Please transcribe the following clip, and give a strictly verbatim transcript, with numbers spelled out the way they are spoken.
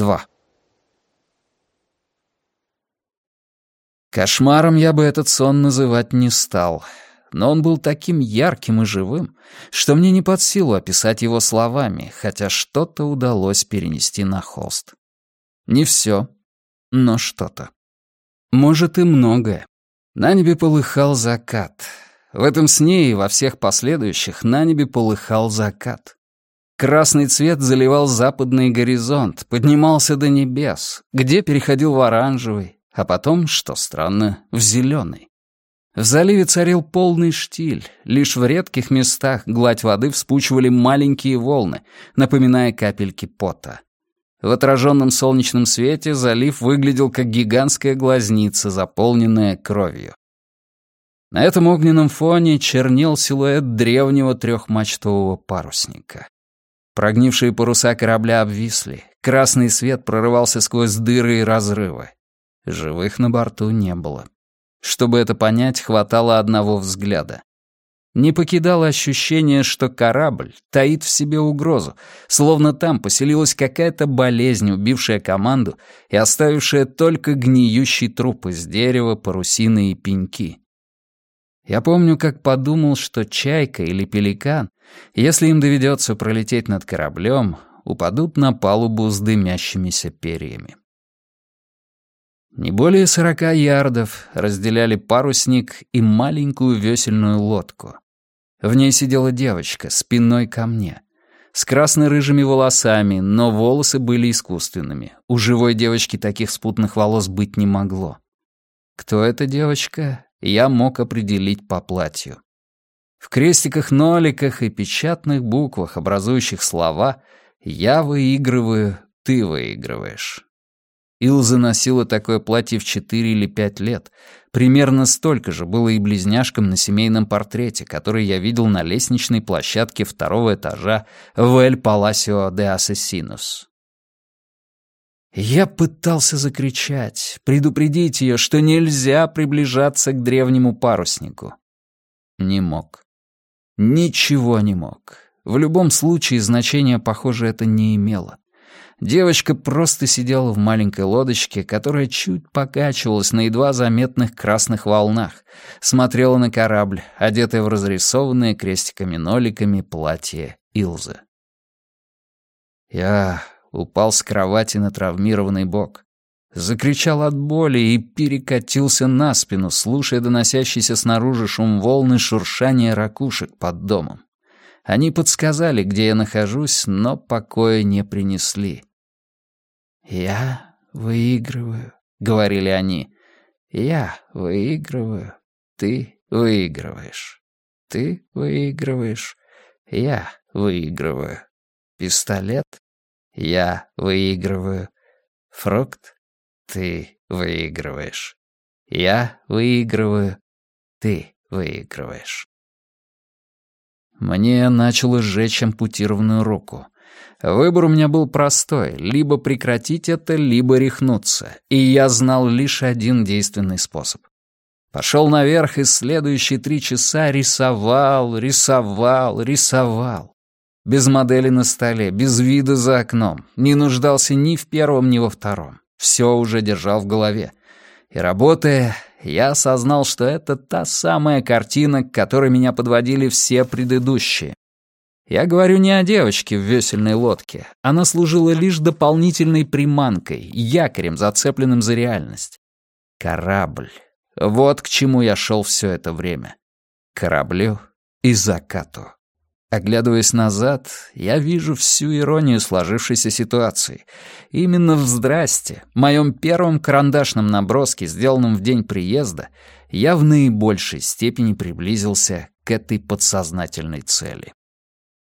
два. Кошмаром я бы этот сон называть не стал, но он был таким ярким и живым, что мне не под силу описать его словами, хотя что-то удалось перенести на холст. Не все, но что-то. Может, и многое. На небе полыхал закат. В этом сне и во всех последующих на небе полыхал закат. Красный цвет заливал западный горизонт, поднимался до небес, где переходил в оранжевый, а потом, что странно, в зеленый. В заливе царил полный штиль, лишь в редких местах гладь воды вспучивали маленькие волны, напоминая капельки пота. В отраженном солнечном свете залив выглядел как гигантская глазница, заполненная кровью. На этом огненном фоне чернел силуэт древнего трехмачтового парусника. Прогнившие паруса корабля обвисли, красный свет прорывался сквозь дыры и разрывы. Живых на борту не было. Чтобы это понять, хватало одного взгляда. Не покидало ощущение, что корабль таит в себе угрозу, словно там поселилась какая-то болезнь, убившая команду и оставившая только гниющий труп из дерева, парусины и пеньки. Я помню, как подумал, что чайка или пеликан, если им доведется пролететь над кораблем, упадут на палубу с дымящимися перьями. Не более сорока ярдов разделяли парусник и маленькую весельную лодку. В ней сидела девочка, спиной ко мне, с красно-рыжими волосами, но волосы были искусственными. У живой девочки таких спутанных волос быть не могло. Кто эта девочка, я мог определить по платью. В крестиках-ноликах и печатных буквах, образующих слова, «Я выигрываю, ты выигрываешь». Илза носила такое платье в четыре или пять лет. Примерно столько же было и близняшкам на семейном портрете, который я видел на лестничной площадке второго этажа в Эль Паласио де Асесинос. Я пытался закричать, предупредить ее, что нельзя приближаться к древнему паруснику. Не мог. Ничего не мог. В любом случае значения, похоже, это не имело. Девочка просто сидела в маленькой лодочке, которая чуть покачивалась на едва заметных красных волнах, смотрела на корабль, одетая в разрисованное крестиками-ноликами платье Илзы. Я упал с кровати на травмированный бок, закричал от боли и перекатился на спину, слушая доносящийся снаружи шум волн и шуршание ракушек под домом. Они подсказали, где я нахожусь, но покоя не принесли. «Я выигрываю», — говорили они. «Я выигрываю, ты выигрываешь. Ты выигрываешь, я выигрываю. Пистолет, я выигрываю. Фрукт, ты выигрываешь. Я выигрываю, ты выигрываешь». Мне начало сжечь ампутированную руку. Выбор у меня был простой — либо прекратить это, либо рехнуться, и я знал лишь один действенный способ. Пошел наверх и следующие три часа рисовал, рисовал, рисовал. Без модели на столе, без вида за окном, не нуждался ни в первом, ни во втором. Все уже держал в голове. И работая, я осознал, что это та самая картина, к которой меня подводили все предыдущие. Я говорю не о девочке в весельной лодке. Она служила лишь дополнительной приманкой, якорем, зацепленным за реальность. Корабль. Вот к чему я шел все это время. К кораблю и закату. Оглядываясь назад, я вижу всю иронию сложившейся ситуации. Именно в «Здрасте», моем первом карандашном наброске, сделанном в день приезда, я в наибольшей степени приблизился к этой подсознательной цели.